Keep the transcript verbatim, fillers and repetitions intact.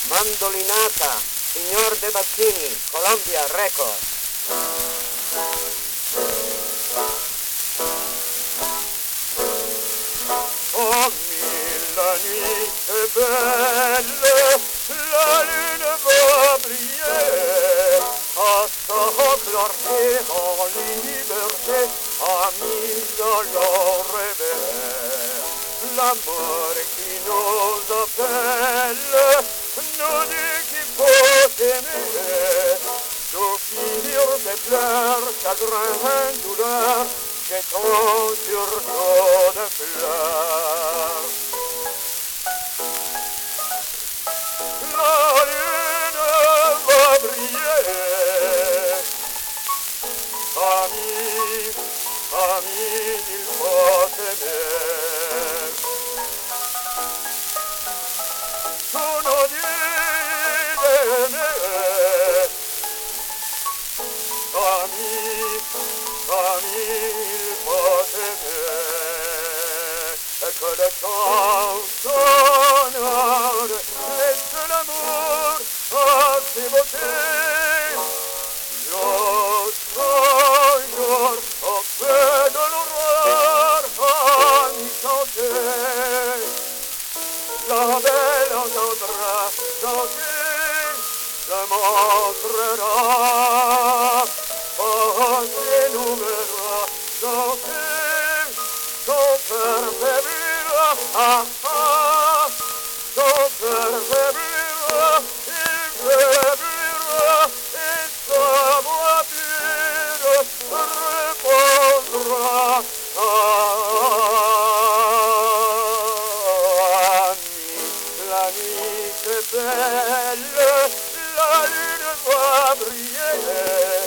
Mandolinata, signor De Bassini, Columbia Record. Oh, mille la nuit est belle, la lune va briller, à sa clarté en liberté, amis dans leur réveil. L'amour qui nous appelle, nous dit qu'il faut aimer, souffrir des pleurs, chagrin, douleur, jetons sur nos de fleurs. La lune va briller, amis, amis, il faut aimer. Sous nos nuits d'aimer, amis, amis, il faut aimer. Et que le temps sonore laisse l'amour à ses beautés. L'autre jour, au feu de l'aurore, à mi chanter, la belle entendra chanter, se montrera, passer nous verra chanter, son cœur faiblira, ah ah, son cœur faiblira, il faiblira, et sa voix pure répondra, la nuit est belle, la lune va briller.